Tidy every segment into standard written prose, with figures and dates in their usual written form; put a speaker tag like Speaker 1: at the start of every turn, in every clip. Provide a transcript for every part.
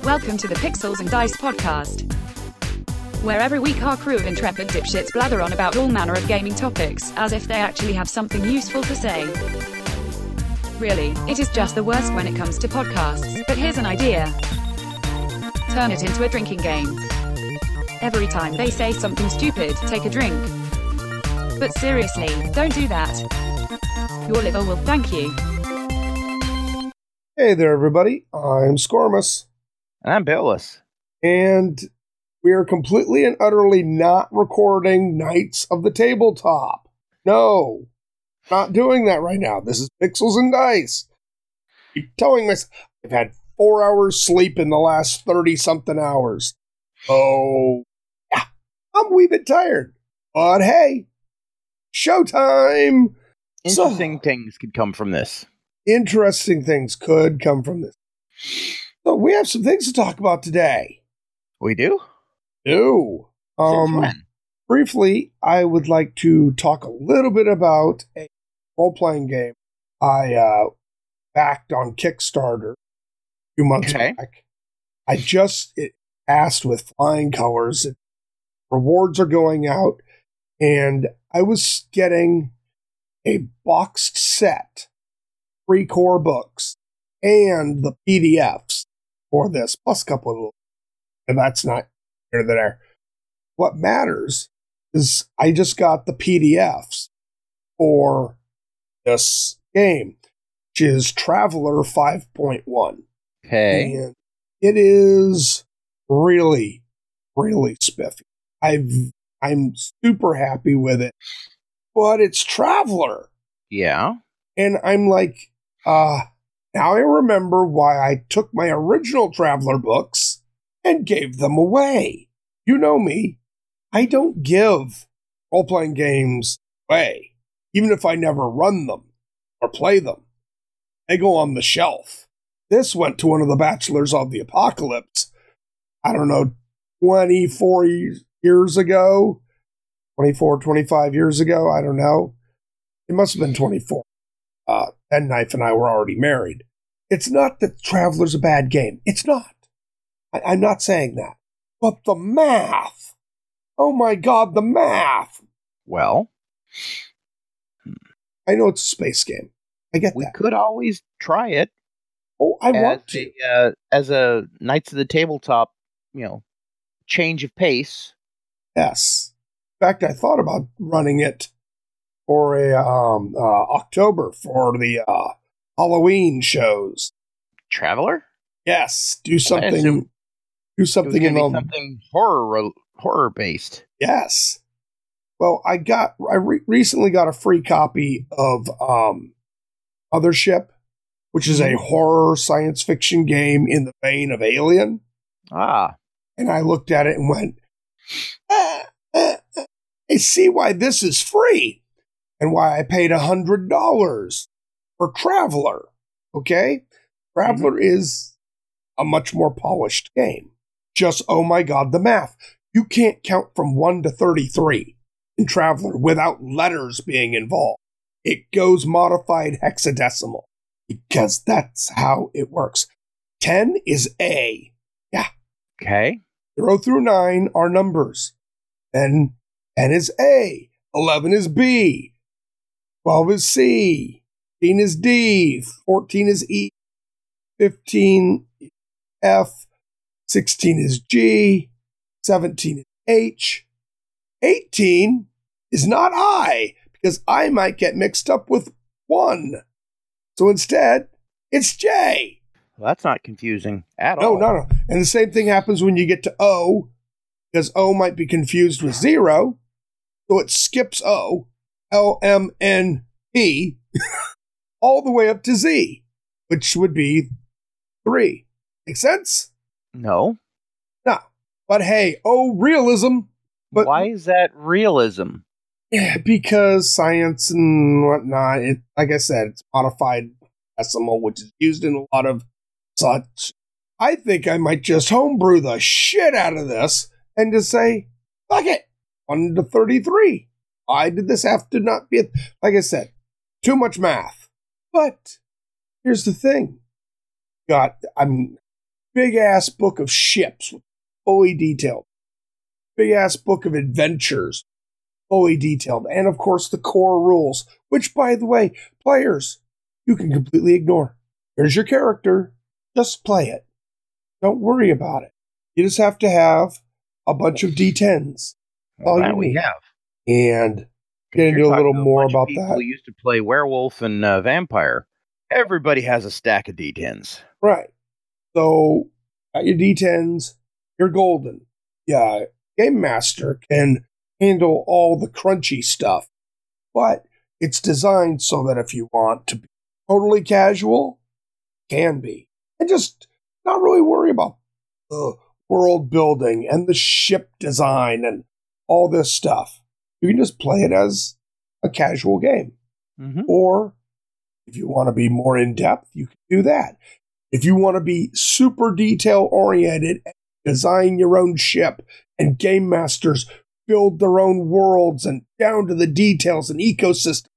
Speaker 1: Welcome to the Pixels and Dice podcast, where every week our crew of intrepid dipshits blather on about all manner of gaming topics, as if they actually have something useful to say. Really, it is just the worst when it comes to podcasts, but here's an idea. Turn it into a drinking game. Every time they say something stupid, take a drink. But seriously, don't do that. Your liver will thank you.
Speaker 2: Hey there, everybody. I'm Scormus.
Speaker 3: And I'm Billis.
Speaker 2: And we are completely and utterly not recording Knights of the Tabletop. No, not doing that right now. This is Pixels and Dice. I keep telling myself I've had 4 hours sleep in the last 30-something hours. Oh, yeah, I'm a wee bit tired. But hey, showtime!
Speaker 3: Interesting things could come from this.
Speaker 2: Interesting things could come from this. So we have some things to talk about today.
Speaker 3: We do?
Speaker 2: Do.
Speaker 3: Since when?
Speaker 2: Briefly, I would like to talk a little bit about a role-playing game I backed on Kickstarter a few months back. I just asked with flying colors. Rewards are going out, and I was getting a boxed set, 3 core books, and the PDFs for this, plus a couple of little, and that's not here or there. What matters is I just got the PDFs for this game, which is Traveller 5.1.
Speaker 3: Okay.
Speaker 2: And it is really, really spiffy. I'm super happy with it, but it's Traveller.
Speaker 3: Yeah.
Speaker 2: And I'm like, now I remember why I took my original Traveller books and gave them away. You know me. I don't give role-playing games away, even if I never run them or play them. They go on the shelf. This went to one of the Bachelors of the Apocalypse, I don't know, 24 years ago, 24, 25 years ago, I don't know. It must have been 24. Penknife and I were already married. It's not that Traveller's a bad game. It's not. I'm not saying that. But the math. Oh my God, the math.
Speaker 3: Well,
Speaker 2: I know it's a space game. I get
Speaker 3: we
Speaker 2: that.
Speaker 3: could always try it.
Speaker 2: Oh, I want to.
Speaker 3: As a Knights of the Tabletop, change of pace.
Speaker 2: Yes. In fact, I thought about running it for a October for the Halloween shows.
Speaker 3: Traveller?
Speaker 2: Yes, do something. Do something in
Speaker 3: something horror based.
Speaker 2: Yes. Well, I recently got a free copy of Mothership, which is a horror science fiction game in the vein of Alien.
Speaker 3: Ah.
Speaker 2: And I looked at it and went, I see why this is free and why I paid $100 for Traveller. Okay? Traveller is a much more polished game. Just, oh my God, the math. You can't count from 1 to 33 in Traveller without letters being involved. It goes modified hexadecimal because that's how it works. 10 is A. Yeah.
Speaker 3: Okay.
Speaker 2: 0 through 9 are numbers. Then 10 is A. 11 is B. 12 is C. 15 is D. 14 is E. 15 is F. 16 is G. 17 is H. 18 is not I, because I might get mixed up with 1. So instead, it's J.
Speaker 3: Well, that's not confusing at all.
Speaker 2: No. And the same thing happens when you get to O, because O might be confused with 0. So it skips O, L, M, N, P, all the way up to Z, which would be 3. Make sense?
Speaker 3: No.
Speaker 2: No. But hey, realism. But
Speaker 3: why is that realism?
Speaker 2: Yeah, because science and whatnot, like I said, it's modified decimal, which is used in a lot of such. I think I might just homebrew the shit out of this and just say, fuck it, 1 to 33. Why did this have to not be, like I said, too much math. But here's the thing. I'm big ass book of ships, fully detailed. Big ass book of adventures, fully detailed. And of course, the core rules, which, by the way, players, you can completely ignore. Here's your character. Just play it. Don't worry about it. You just have to have a bunch of D10s.
Speaker 3: Well, that we have.
Speaker 2: And get into a little more about that.
Speaker 3: People used to play werewolf and vampire. Everybody has a stack of D10s.
Speaker 2: Right. So, got your D10s, you're golden. Yeah, Game Master can handle all the crunchy stuff, but it's designed so that if you want to be totally casual, can be. And just not really worry about the world building and the ship design and all this stuff. You can just play it as a casual game.
Speaker 3: Mm-hmm.
Speaker 2: Or if you want to be more in depth, you can do that. If you want to be super detail oriented and design your own ship and game masters build their own worlds and down to the details and ecosystem,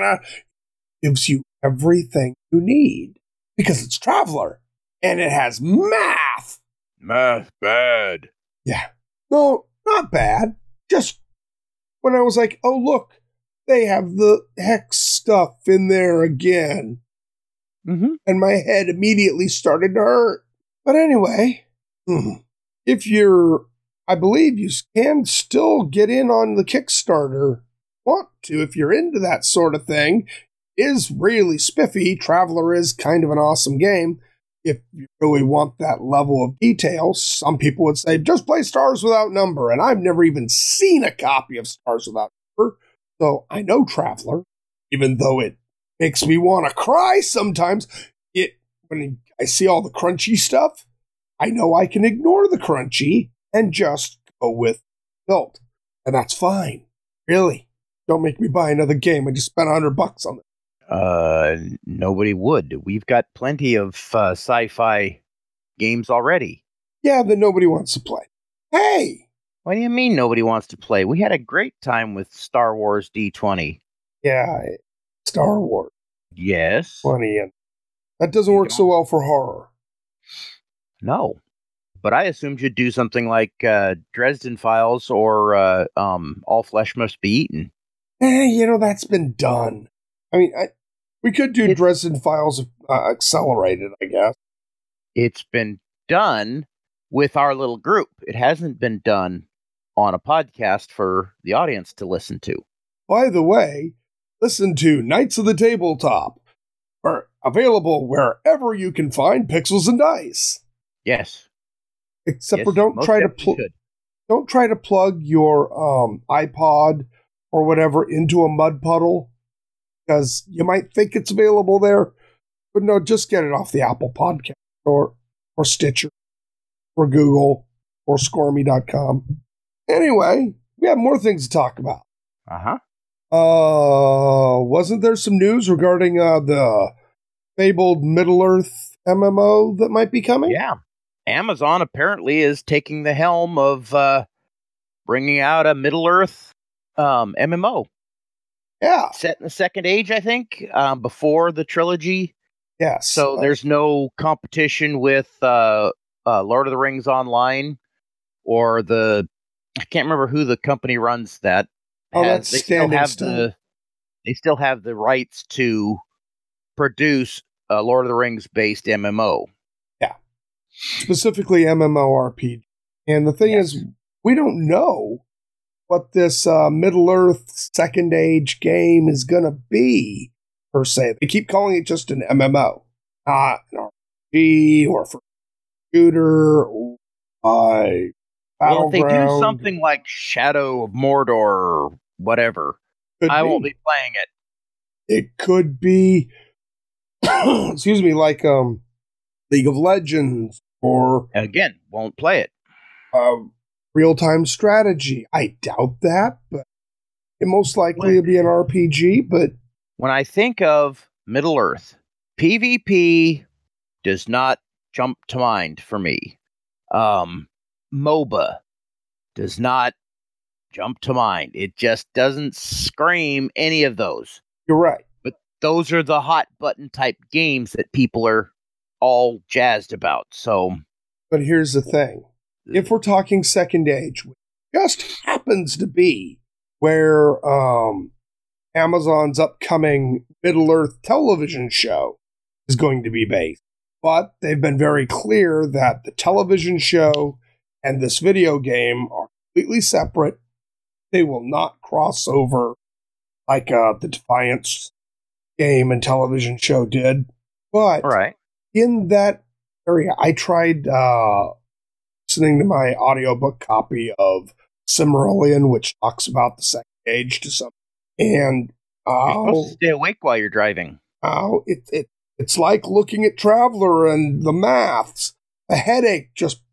Speaker 2: gives you everything you need because it's Traveller and it has math.
Speaker 3: Math bad.
Speaker 2: Yeah. No, not bad. Just when I was like, oh, look, they have the hex stuff in there again.
Speaker 3: Mm-hmm.
Speaker 2: And my head immediately started to hurt. But anyway, if you're, I believe you can still get in on the Kickstarter. Want to, if you're into that sort of thing. Is really spiffy. Traveller is kind of an awesome game. If you really want that level of detail, some people would say, just play Stars Without Number. And I've never even seen a copy of Stars Without Number. So I know Traveller, even though it makes me want to cry sometimes. When I see all the crunchy stuff, I know I can ignore the crunchy and just go with built. And that's fine. Really. Don't make me buy another game. I just spent $100 on it.
Speaker 3: Nobody would. We've got plenty of sci-fi games already.
Speaker 2: Yeah, that nobody wants to play. Hey!
Speaker 3: What do you mean nobody wants to play? We had a great time with Star Wars D20.
Speaker 2: Yeah, Star Wars.
Speaker 3: Yes.
Speaker 2: Funny, and that doesn't work so well for horror.
Speaker 3: No. But I assumed you'd do something like Dresden Files or All Flesh Must Be Eaten.
Speaker 2: That's been done. I mean, we could do Dresden Files accelerated, I guess.
Speaker 3: It's been done with our little group. It hasn't been done on a podcast for the audience to listen to.
Speaker 2: By the way, listen to Knights of the Tabletop. Are available wherever you can find Pixels and Dice.
Speaker 3: Yes.
Speaker 2: Except for don't try to plug your iPod or whatever into a mud puddle, because you might think it's available there, but no, just get it off the Apple Podcast or Stitcher or Google or Squirmy.com. Anyway, we have more things to talk about.
Speaker 3: Uh-huh.
Speaker 2: Wasn't there some news regarding the fabled Middle-earth MMO that might be coming?
Speaker 3: Yeah. Amazon apparently is taking the helm of bringing out a Middle-earth MMO.
Speaker 2: Yeah.
Speaker 3: Set in the Second Age, I think, before the trilogy.
Speaker 2: Yes.
Speaker 3: So there's no competition with Lord of the Rings Online or I can't remember who the company runs that.
Speaker 2: That's standing still.
Speaker 3: They still have the rights to produce a Lord of the Rings based MMO.
Speaker 2: Yeah. Specifically MMORPG. And the thing is, we don't know what this Middle-earth Second Age game is going to be, per se. They keep calling it just an MMO, not an RPG or for shooter or Battleground.
Speaker 3: Well, if they do something like Shadow of Mordor or whatever, I won't be playing it.
Speaker 2: It could be, excuse me, like League of Legends or...
Speaker 3: Again, won't play it.
Speaker 2: Real-time strategy. I doubt that, but it most likely will be an RPG, but...
Speaker 3: When I think of Middle-earth, PvP does not jump to mind for me. MOBA does not jump to mind. It just doesn't scream any of those.
Speaker 2: You're right.
Speaker 3: But those are the hot button type games that people are all jazzed about. So
Speaker 2: But here's the thing. If we're talking Second Age, which just happens to be where Amazon's upcoming Middle-earth television show is going to be based. But they've been very clear that the television show and this video game are completely separate. They will not cross over like the Defiance game and television show did. But in that area, I tried listening to my audiobook copy of Silmarillion, which talks about the Second Age to some. And
Speaker 3: you're supposed to stay awake while you're driving.
Speaker 2: It's like looking at Traveler and the maths. The headache just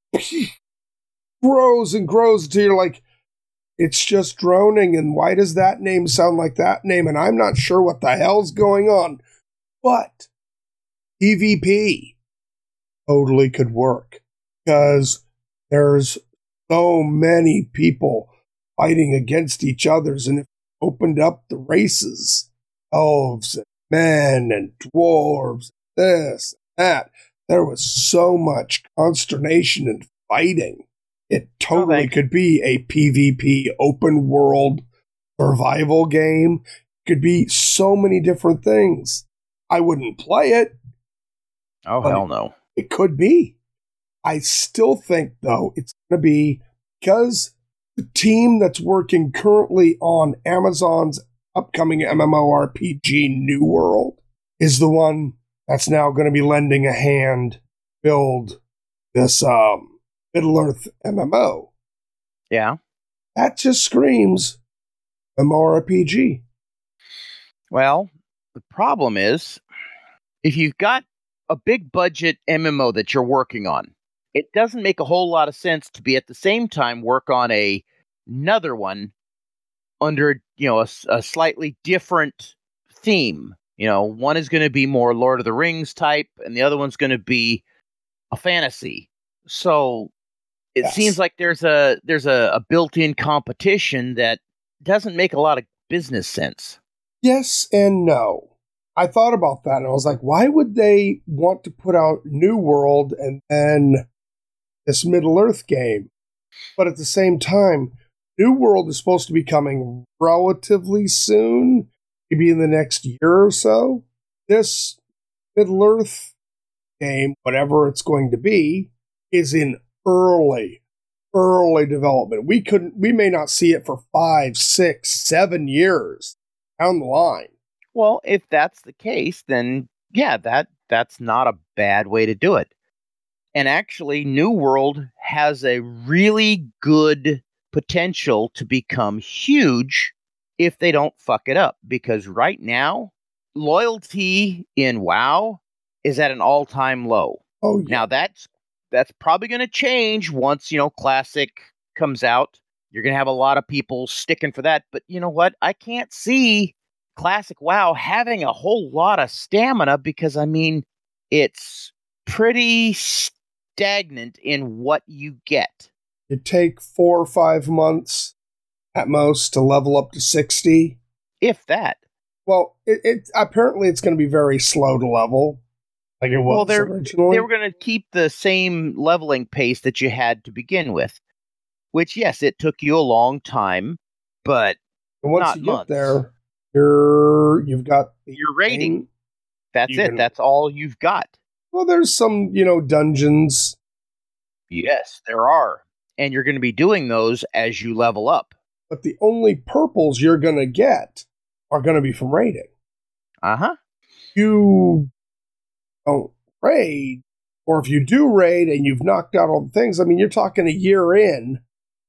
Speaker 2: grows and grows until you're like, it's just droning. And why does that name sound like that name? And I'm not sure what the hell's going on. But PvP totally could work because there's so many people fighting against each other's. And if you opened up the races, elves and men and dwarves, this, that. There was so much consternation and fighting. It totally could be a PvP open world survival game. It could be so many different things. I wouldn't play it.
Speaker 3: Oh, hell no.
Speaker 2: It could be. I still think, though, it's going to be because the team that's working currently on Amazon's upcoming MMORPG New World is the one that's now going to be lending a hand build this Middle-earth MMO.
Speaker 3: Yeah.
Speaker 2: That just screams MMORPG.
Speaker 3: Well, the problem is, if you've got a big budget MMO that you're working on, it doesn't make a whole lot of sense to be at the same time work on another one under, a slightly different theme. One is going to be more Lord of the Rings type, and the other one's going to be a fantasy. So it seems like there's a built-in competition that doesn't make a lot of business sense.
Speaker 2: Yes and no. I thought about that, and I was like, why would they want to put out New World and then this Middle-earth game? But at the same time, New World is supposed to be coming relatively soon, maybe in the next year or so. This Middle-earth game, whatever it's going to be, is in early development. We may not see it for 5, 6, 7 years down the line.
Speaker 3: Well, if that's the case, then yeah, that's not a bad way to do it. And actually, New World has a really good potential to become huge if they don't fuck it up. Because right now, loyalty in WoW is at an all-time low.
Speaker 2: Oh, yeah.
Speaker 3: Now that's probably going to change once, Classic comes out. You're going to have a lot of people sticking for that. But you know what? I can't see Classic WoW having a whole lot of stamina because, it's pretty stagnant in what you get.
Speaker 2: It take 4 or 5 months at most to level up to 60.
Speaker 3: If that.
Speaker 2: Well, it apparently it's going to be very slow to level, like it was originally.
Speaker 3: They were going to keep the same leveling pace that you had to begin with, which, yes, it took you a long time, but
Speaker 2: and once
Speaker 3: not
Speaker 2: you
Speaker 3: months.
Speaker 2: Get there, you've got
Speaker 3: your rating. That's it. That's all you've got.
Speaker 2: Well, there's some, dungeons.
Speaker 3: Yes, there are. And you're going to be doing those as you level up.
Speaker 2: But the only purples you're going to get are going to be from raiding.
Speaker 3: Uh-huh.
Speaker 2: You don't raid, or if you do raid and you've knocked out all the things, you're talking a year in,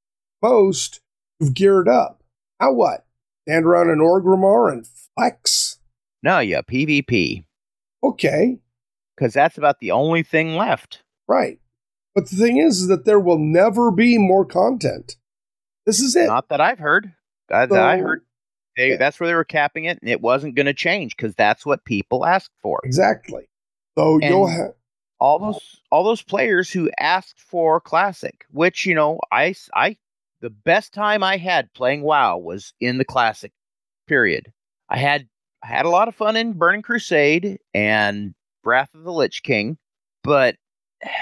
Speaker 2: most, you've geared up. Now what? Stand around in Orgrimmar and flex?
Speaker 3: No, yeah, PvP.
Speaker 2: Okay.
Speaker 3: Because that's about the only thing left.
Speaker 2: Right. But the thing is that there will never be more content. This is it.
Speaker 3: Not that I've heard. I heard that's where they were capping it, and it wasn't going to change because that's what people asked for.
Speaker 2: Exactly. So
Speaker 3: and
Speaker 2: you'll have
Speaker 3: all those players who asked for Classic, which the best time I had playing WoW was in the Classic period. I had a lot of fun in Burning Crusade and Wrath of the Lich King, but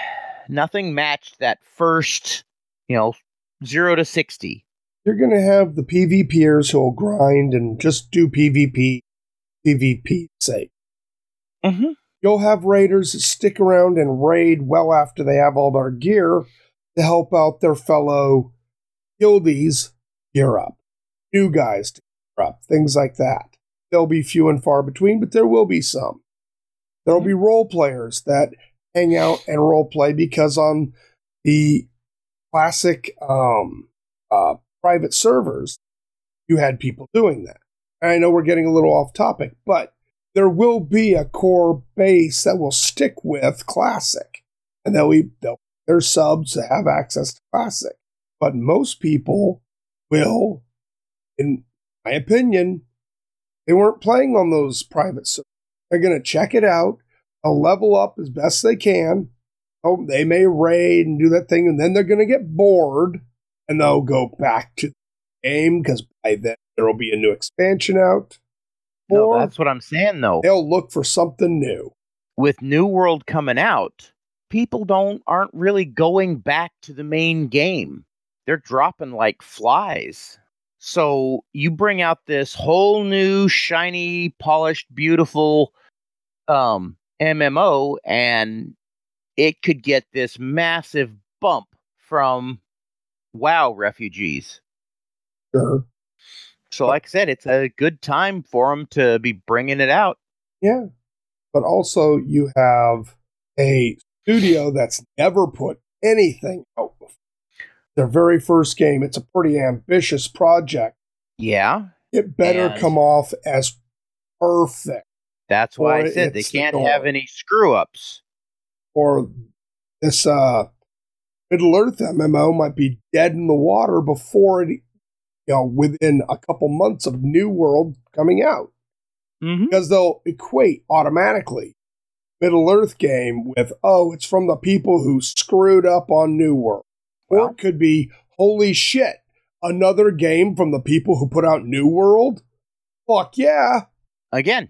Speaker 3: nothing matched that first, 0 to 60.
Speaker 2: You're going to have the PvPers who'll grind and just do PvP's sake.
Speaker 3: Mm-hmm.
Speaker 2: You'll have raiders that stick around and raid well after they have all their gear to help out their fellow guildies gear up. New guys to gear up, things like that. They'll be few and far between, but there will be some. There'll be role players that hang out and role play because on the classic private servers, you had people doing that. And I know we're getting a little off topic, but there will be a core base that will stick with Classic. And there's subs that have access to Classic. But most people will, in my opinion, they weren't playing on those private servers. They're going to check it out. They'll level up as best they can. Oh, they may raid and do that thing, and then they're going to get bored, and they'll go back to the game because by then there will be a new expansion out.
Speaker 3: No, that's what I'm saying, though.
Speaker 2: They'll look for something new.
Speaker 3: With New World coming out, people aren't really going back to the main game. They're dropping like flies. So you bring out this whole new, shiny, polished, beautiful MMO, and it could get this massive bump from WoW refugees.
Speaker 2: Sure.
Speaker 3: So like I said, it's a good time for them to be bringing it out.
Speaker 2: Yeah. But also you have a studio that's never put anything out before. Their very first game, it's a pretty ambitious project.
Speaker 3: Yeah.
Speaker 2: It better come off as perfect.
Speaker 3: That's why I said they can't have any screw-ups.
Speaker 2: Or this Middle-earth MMO might be dead in the water before it, within a couple months of New World coming out.
Speaker 3: Mm-hmm.
Speaker 2: Because they'll equate automatically Middle-earth game with, it's from the people who screwed up on New World. Or it could be, holy shit, another game from the people who put out New World? Fuck yeah.
Speaker 3: Again,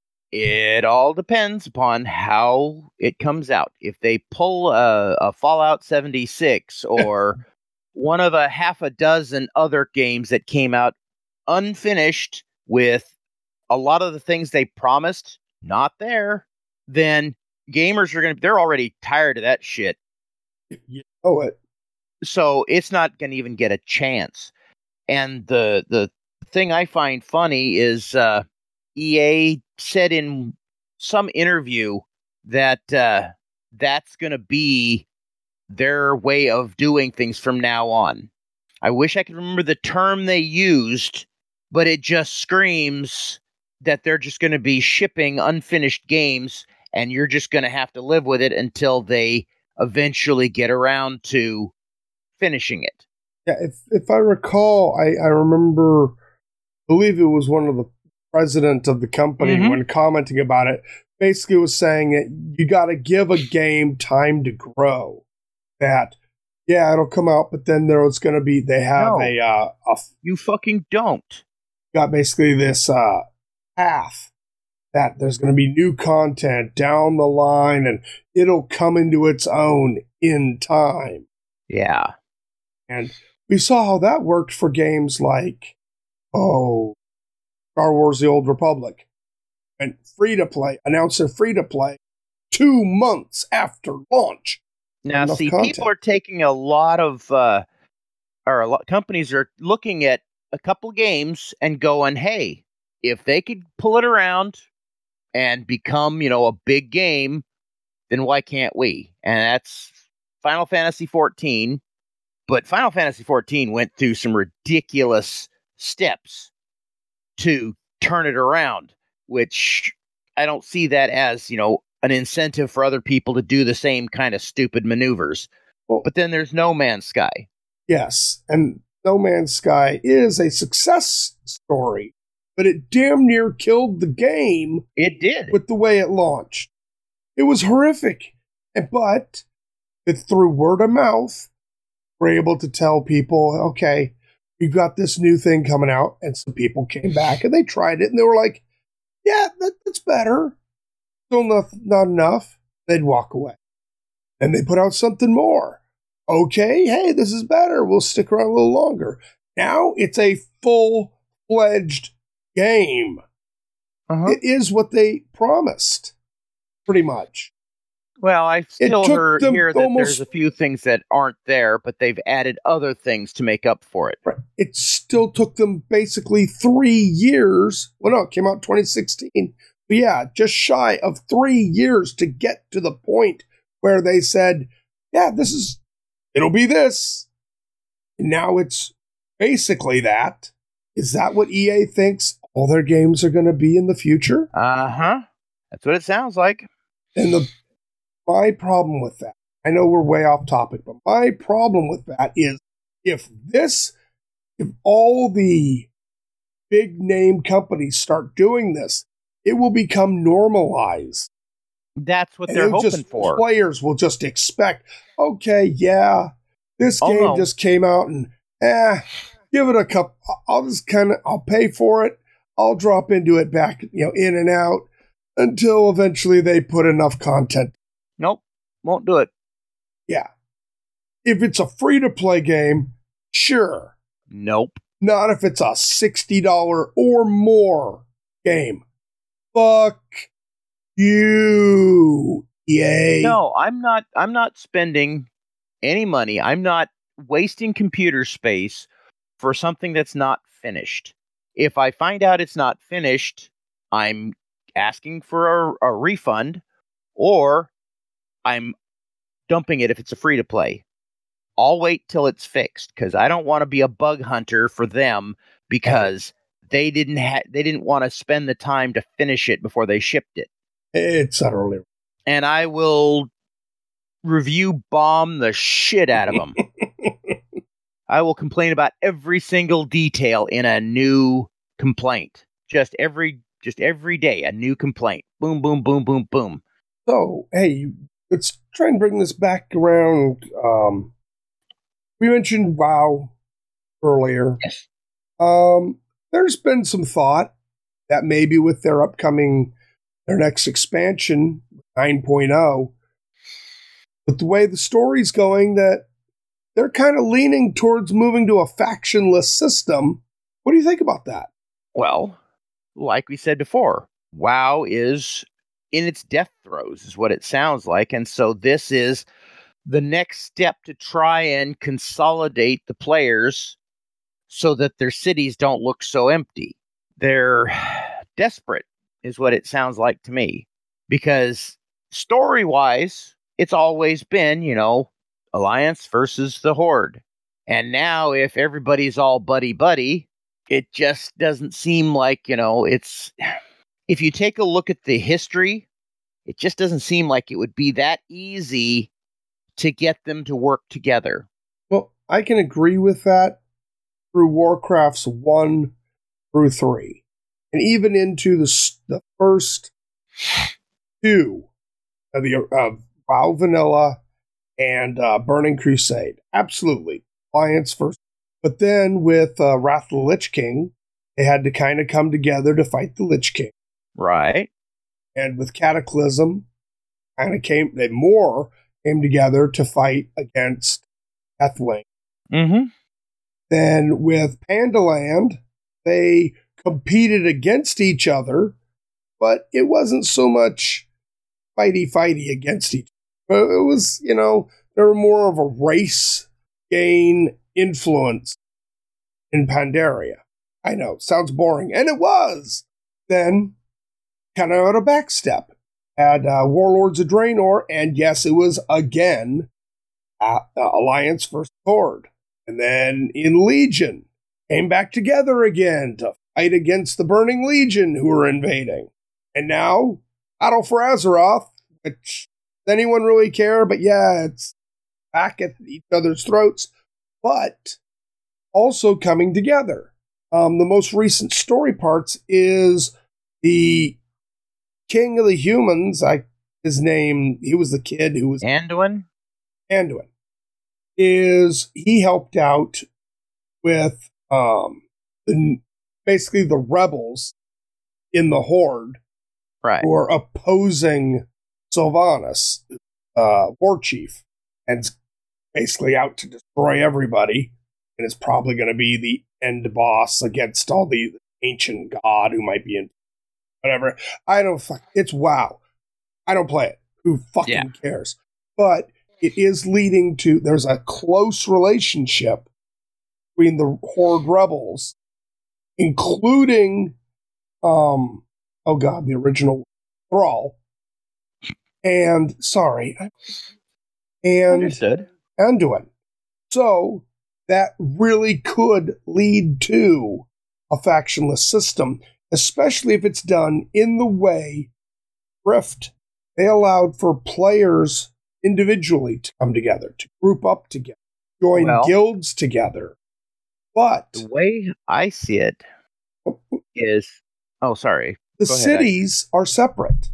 Speaker 3: it all depends upon how it comes out. If they pull a Fallout 76 or one of a half a dozen other games that came out unfinished with a lot of the things they promised not there, then gamers they're already tired of that shit.
Speaker 2: You know it.
Speaker 3: So it's not going to even get a chance. And the thing I find funny is EA said in some interview that that's going to be their way of doing things from now on. I wish I could remember the term they used, but it just screams that they're just going to be shipping unfinished games, and you're just going to have to live with it until they eventually get around to finishing it.
Speaker 2: Yeah, if I recall, I remember, I believe it was one of the president of the company when commenting about it, basically was saying that you got to give a game time to grow. That, yeah, it'll come out, but then there's going to be, they have
Speaker 3: you fucking don't.
Speaker 2: Got basically this path that there's going to be new content down the line and it'll come into its own in time.
Speaker 3: Yeah.
Speaker 2: And we saw how that worked for games like, Star Wars The Old Republic. And free-to-play, announced a free-to-play 2 months after launch.
Speaker 3: Now, see, people are taking a lot of, companies are looking at a couple games and going, hey, if they could pull it around and become, a big game, then why can't we? And that's Final Fantasy XIV. But Final Fantasy XIV went through some ridiculous steps to turn it around, which I don't see that as, an incentive for other people to do the same kind of stupid maneuvers.
Speaker 2: Well,
Speaker 3: but then there's No Man's Sky.
Speaker 2: Yes, and No Man's Sky is a success story, but it damn near killed the game.
Speaker 3: It did.
Speaker 2: With the way it launched. It was horrific. But through word of mouth, we're able to tell people, okay, we've got this new thing coming out, and some people came back and they tried it and they were like, yeah, that's better. Still not enough. They'd walk away. And they put out something more. Okay, hey, this is better. We'll stick around a little longer. Now it's a full-fledged game. It is what they promised, pretty much.
Speaker 3: Well, I still hear that there's a few things that aren't there, but they've added other things to make up for it.
Speaker 2: Right. It still took them basically 3 years. Well, no, it came out in 2016. But yeah, just shy of 3 years to get to the point where they said, yeah, it'll be this. And now it's basically that. Is that what EA thinks all their games are going to be in the future?
Speaker 3: That's what it sounds like.
Speaker 2: And my problem with that, I know we're way off topic, but my problem with that is if all the big name companies start doing this, it will become normalized.
Speaker 3: That's what they're hoping for.
Speaker 2: Players will just expect, okay, yeah, this game just came out and give it a couple. I'll pay for it. I'll drop into it back, in and out until eventually they put enough content.
Speaker 3: Nope, won't do it.
Speaker 2: Yeah. If it's a free-to-play game, sure.
Speaker 3: Nope.
Speaker 2: Not if it's a $60 or more game. Fuck you, EA.
Speaker 3: No, I'm not spending any money. I'm not wasting computer space for something that's not finished. If I find out it's not finished, I'm asking for a refund, or I'm dumping it if it's a free-to-play. I'll wait till it's fixed because I don't want to be a bug hunter for them because they didn't want to spend the time to finish it before they shipped it.
Speaker 2: It's utterly.
Speaker 3: And I will review bomb the shit out of them. I will complain about every single detail in a new complaint. Just every day, a new complaint. Boom, boom, boom, boom, boom.
Speaker 2: So, hey, let's try and bring this back around. We mentioned WoW earlier.
Speaker 3: Yes.
Speaker 2: There's been some thought that maybe with their next expansion, 9.0, with the way the story's going, that they're kind of leaning towards moving to a factionless system. What do you think about that?
Speaker 3: Well, like we said before, WoW is in its death throes, is what it sounds like. And so this is the next step to try and consolidate the players so that their cities don't look so empty. They're desperate, is what it sounds like to me. Because story-wise, it's always been, Alliance versus the Horde. And now if everybody's all buddy-buddy, it just doesn't seem like, it's... If you take a look at the history, it just doesn't seem like it would be that easy to get them to work together.
Speaker 2: Well, I can agree with that through Warcrafts 1 through 3. And even into the first two of WoW Vanilla and Burning Crusade. Absolutely. Alliance first. But then with Wrath of the Lich King, they had to kind of come together to fight the Lich King.
Speaker 3: Right.
Speaker 2: And with Cataclysm, they came together to fight against Deathwing.
Speaker 3: Mm-hmm.
Speaker 2: Then with Pandaland, they competed against each other, but it wasn't so much fighty against each other. It was, they were more of a race gain influence in Pandaria. I know, sounds boring, and it was. Then, kind of at a backstep, had Warlords of Draenor, and yes, it was again Alliance versus Horde. And then in Legion, came back together again to fight against the Burning Legion who were invading. And now, Battle for Azeroth, which does anyone really care? But yeah, it's back at each other's throats, but also coming together. The most recent story parts is the King of the Humans, his name, he was the kid who was...
Speaker 3: Anduin?
Speaker 2: Anduin. He helped out with basically the rebels in the Horde,
Speaker 3: right,
Speaker 2: who are opposing Sylvanas, war chief and is basically out to destroy everybody, and it's probably going to be the end boss against all the ancient god who might be in whatever. It's WoW. I don't play it. Who fucking cares? But it is leading to, there's a close relationship between the Horde rebels, including, the original Thrall, and
Speaker 3: Understood.
Speaker 2: Anduin. So that really could lead to a factionless system, especially if it's done in the way Rift. They allowed for players individually to come together, to group up together, join guilds together. But
Speaker 3: the way I see it is, sorry.
Speaker 2: The cities are separate.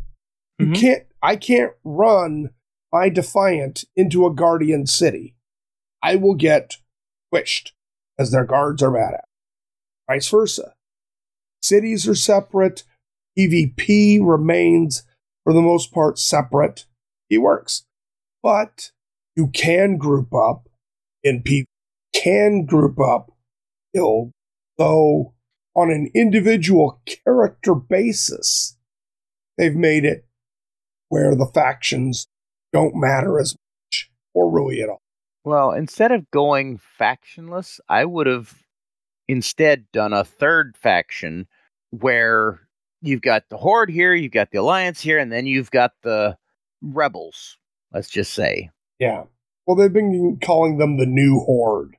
Speaker 2: I can't run my Defiant into a Guardian city. I will get squished as their guards are bad at. Vice versa. Cities are separate. PvP remains, for the most part, separate. It works. But you can group up in PvP, can group up guild. So on an individual character basis, they've made it where the factions don't matter as much, or really at all.
Speaker 3: Well, instead of going factionless, I would have instead done a third faction where you've got the Horde here, you've got the Alliance here, and then you've got the Rebels, let's just say.
Speaker 2: Yeah. Well, they've been calling them the New Horde,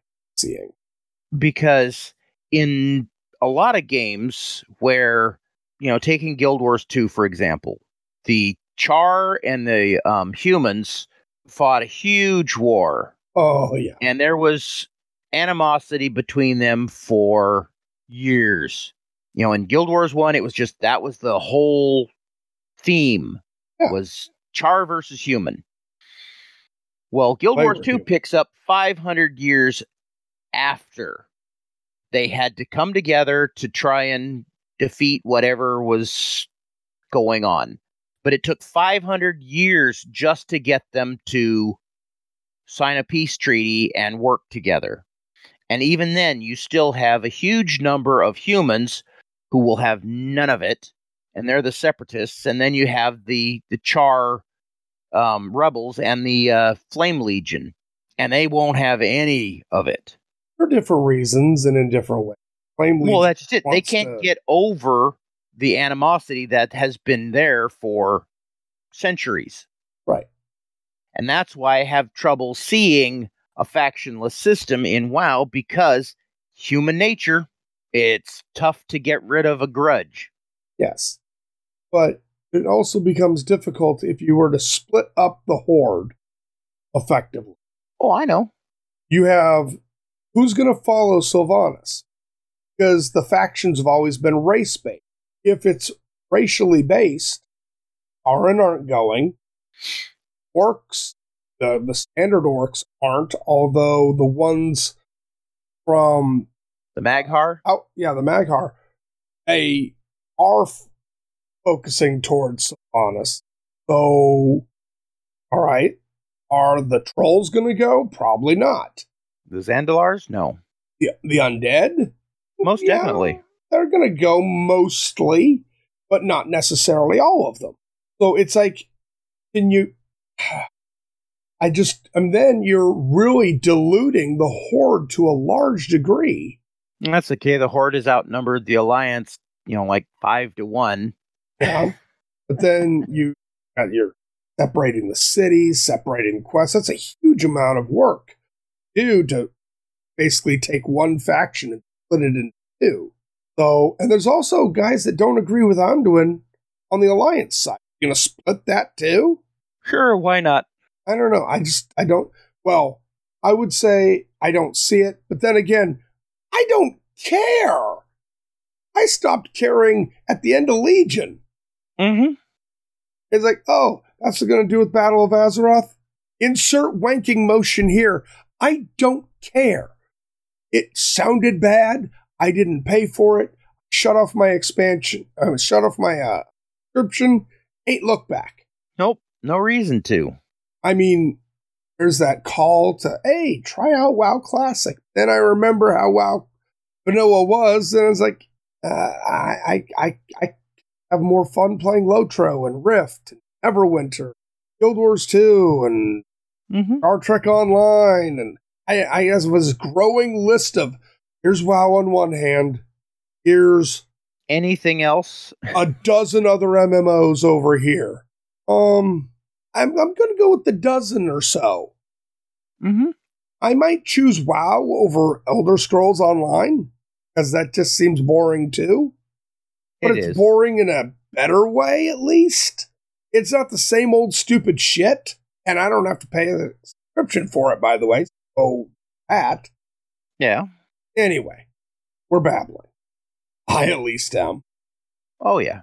Speaker 3: because in a lot of games where, taking Guild Wars 2, for example, the Char and the humans fought a huge war.
Speaker 2: Oh, yeah.
Speaker 3: And there was animosity between them for years. In Guild Wars 1, it was just, that was the whole theme, was Char versus human. Well, Guild Wars 2 picks up 500 years after they had to come together to try and defeat whatever was going on. But it took 500 years just to get them to sign a peace treaty and work together. And even then, you still have a huge number of humans who will have none of it, and they're the separatists. And then you have the Char rebels and the Flame Legion, and they won't have any of it.
Speaker 2: For different reasons and in different ways. Flame Legion,
Speaker 3: well, that's it. They can't get over the animosity that has been there for centuries.
Speaker 2: Right.
Speaker 3: And that's why I have trouble seeing a factionless system in WoW, because human nature, it's tough to get rid of a grudge.
Speaker 2: Yes. But it also becomes difficult if you were to split up the Horde effectively.
Speaker 3: Oh, I know.
Speaker 2: You have, who's going to follow Sylvanas? Because the factions have always been race-based. If it's racially based, Auran aren't going. Orcs, the standard orcs aren't, although the ones from
Speaker 3: the Mag'har?
Speaker 2: The Mag'har, they are focusing towards Sylvanas. So, all right. Are the trolls going to go? Probably not.
Speaker 3: The Zandalars? No.
Speaker 2: The undead?
Speaker 3: Most definitely.
Speaker 2: They're going to go mostly, but not necessarily all of them. So it's like, and then you're really diluting the Horde to a large degree.
Speaker 3: And that's okay. The Horde is outnumbered the Alliance, like 5-1.
Speaker 2: Yeah. But then you're separating the cities, separating quests. That's a huge amount of work to basically take one faction and split it into two. So, and there's also guys that don't agree with Anduin on the Alliance side. You gonna split that too?
Speaker 3: Sure, why not?
Speaker 2: I don't know. I would say I don't see it, but then again, I don't care. I stopped caring at the end of Legion.
Speaker 3: Mm-hmm.
Speaker 2: It's like, oh, that's what going to do with Battle of Azeroth? Insert wanking motion here. I don't care. It sounded bad. I didn't pay for it. Shut off my expansion. Shut off my subscription. Ain't look back.
Speaker 3: Nope. No reason to.
Speaker 2: I mean, there's that call to, hey, try out WoW Classic. Then I remember how WoW Vanilla was, and I was like, I have more fun playing Lotro and Rift and Everwinter, Guild Wars 2, and Star Trek Online, and I guess it was a growing list of, here's WoW on one hand, here's
Speaker 3: anything else?
Speaker 2: a dozen other MMOs over here. I'm going to go with the dozen or so. I might choose WoW over Elder Scrolls Online, because that just seems boring too. But it's boring in a better way, at least. It's not the same old stupid shit, and I don't have to pay a subscription for it, by the way. So, that.
Speaker 3: Yeah.
Speaker 2: Anyway, we're babbling. I at least am.
Speaker 3: Oh, yeah.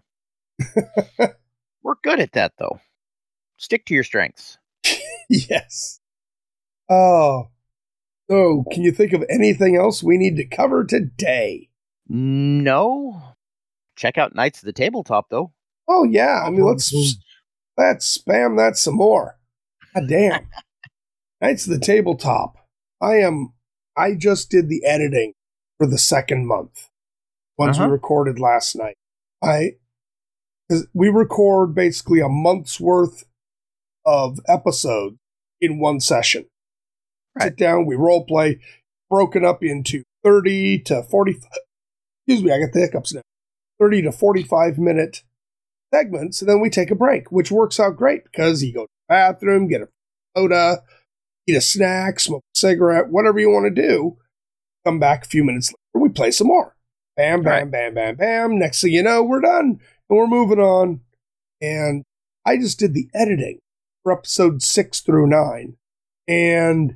Speaker 3: We're good at that, though. Stick to your strengths.
Speaker 2: Yes. Oh. So, can you think of anything else we need to cover today?
Speaker 3: No. Check out Knights of the Tabletop, though.
Speaker 2: Oh, yeah. I mean, let's spam that some more. God damn. Knights of the Tabletop. I just did the editing for the second month. Once we recorded last night. Because we record basically a month's worth of episodes in one session. Right. Sit down, we role play, broken up into 30 to 40. Excuse me, I got the hiccups now. 30 to 45 minute segments, and then we take a break, which works out great because you go to the bathroom, get a soda, eat a snack, smoke a cigarette, whatever you want to do. Come back a few minutes later, we play some more. Bam, bam, bam, bam, bam. Next thing you know, we're done and we're moving on. And I just did the editing for episode 6 through 9. And,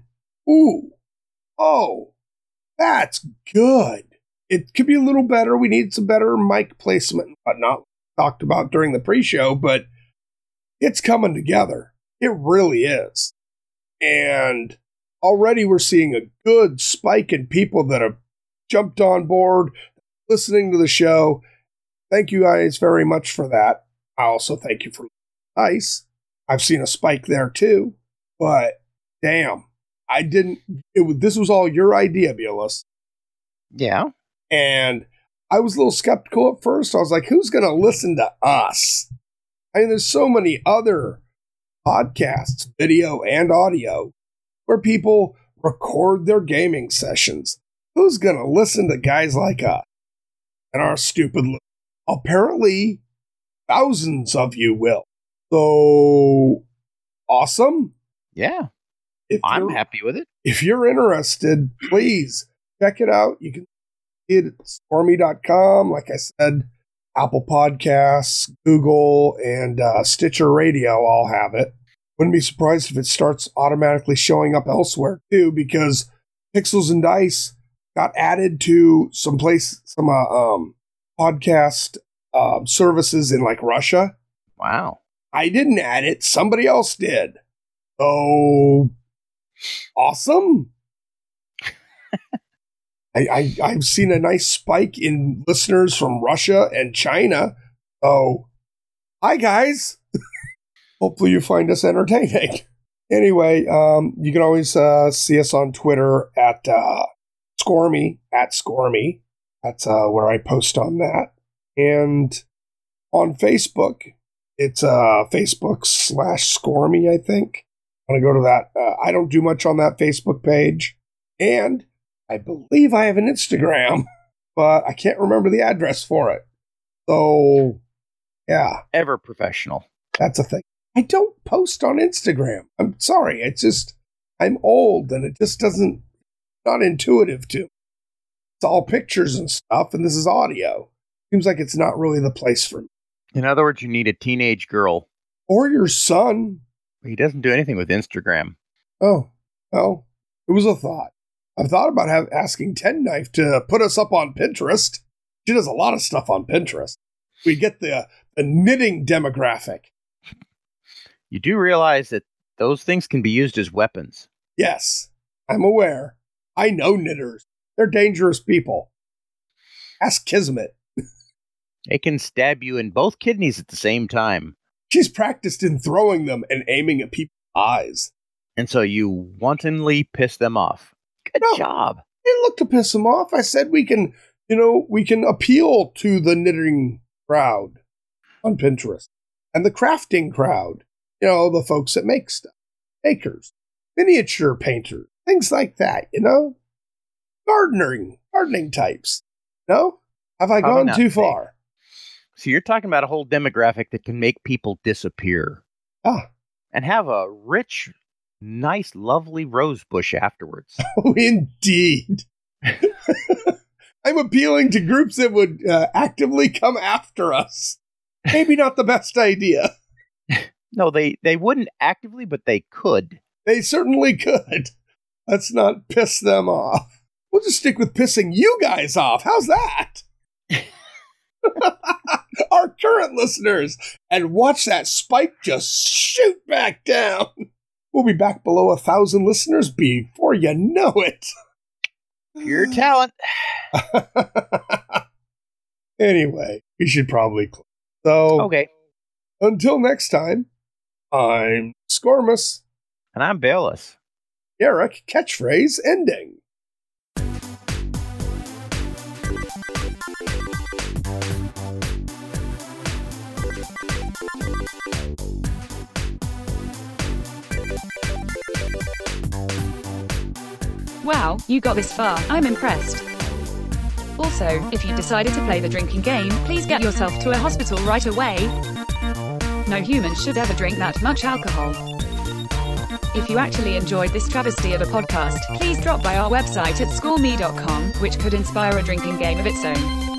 Speaker 2: that's good. It could be a little better. We need some better mic placement and whatnot. Talked about during the pre-show, but it's coming together. It really is. And already we're seeing a good spike in people that have jumped on board, listening to the show. Thank you guys very much for that. I also thank you for Ice. I've seen a spike there too, but damn, this was all your idea, Bealis.
Speaker 3: Yeah.
Speaker 2: And I was a little skeptical at first. I was like, who's going to listen to us? I mean, there's so many other podcasts, video and audio, where people record their gaming sessions. Who's going to listen to guys like us and our stupid look? Apparently, thousands of you will. So, awesome.
Speaker 3: Yeah. I'm happy with it.
Speaker 2: If you're interested, please check it out. You can see it at Squirmy.com. Like I said, Apple Podcasts, Google, and Stitcher Radio all have it. Wouldn't be surprised if it starts automatically showing up elsewhere, too, because Pixels and Dice got added to some podcast services in like Russia.
Speaker 3: Wow.
Speaker 2: I didn't add it. Somebody else did. So awesome. I've seen a nice spike in listeners from Russia and China. So hi guys. Hopefully you find us entertaining. Anyway, you can always see us on Twitter at Squirmy, @Squirmy. That's where I post on that. And on Facebook, it's Facebook.com/Squirmy, I think. I'm going to go to that. I don't do much on that Facebook page. And I believe I have an Instagram, but I can't remember the address for it. So, yeah.
Speaker 3: Ever professional.
Speaker 2: That's a thing. I don't post on Instagram. I'm sorry. It's just, I'm old and it just not intuitive to me. It's all pictures and stuff, and this is audio. Seems like it's not really the place for me.
Speaker 3: In other words, you need a teenage girl.
Speaker 2: Or your son.
Speaker 3: He doesn't do anything with Instagram.
Speaker 2: Oh, well, it was a thought. I've thought about asking Ten Knife to put us up on Pinterest. She does a lot of stuff on Pinterest. We get the knitting demographic.
Speaker 3: You do realize that those things can be used as weapons.
Speaker 2: Yes, I'm aware. I know knitters. They're dangerous people. Ask Kismet.
Speaker 3: They can stab you in both kidneys at the same time.
Speaker 2: She's practiced in throwing them and aiming at people eyes.
Speaker 3: And so you wantonly piss them off. Good job.
Speaker 2: I didn't look to piss them off. I said we can appeal to the knitting crowd on Pinterest and the crafting crowd. The folks that make stuff, bakers, miniature painters, things like that, gardening types. No? Have I
Speaker 3: Probably
Speaker 2: gone too far?
Speaker 3: So you're talking about a whole demographic that can make people disappear. And have a rich, nice, lovely rose bush afterwards.
Speaker 2: Oh, indeed. I'm appealing to groups that would actively come after us. Maybe not the best idea.
Speaker 3: No, they wouldn't actively, but they could.
Speaker 2: They certainly could. Let's not piss them off. We'll just stick with pissing you guys off. How's that? Our current listeners. And watch that spike just shoot back down. We'll be back below 1,000 listeners before you know it.
Speaker 3: Pure talent.
Speaker 2: Anyway, we should probably close. So,
Speaker 3: okay.
Speaker 2: Until next time, I'm Scormus.
Speaker 3: And I'm Bayless.
Speaker 2: Eric, catchphrase ending.
Speaker 1: Wow, you got this far. I'm impressed. Also, if you decided to play the drinking game, please get yourself to a hospital right away. No human should ever drink that much alcohol. If you actually enjoyed this travesty of a podcast, please drop by our website at scoreme.com, which could inspire a drinking game of its own.